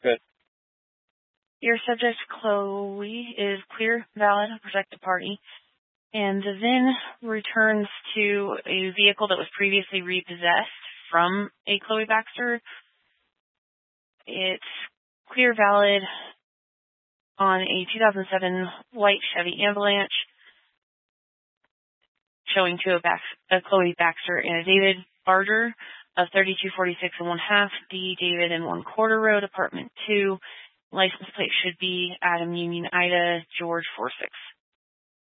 Good. Your subject, Chloe, is clear, valid, protected party, and the VIN returns to a vehicle that was previously repossessed from a Chloe Baxter. It's clear, valid on a 2007 white Chevy Avalanche, showing to a Chloe Baxter and a David Barger of 3246 1/2 D David and 1/4 Road, Apartment 2. License plate should be Adam Union Ida George 46.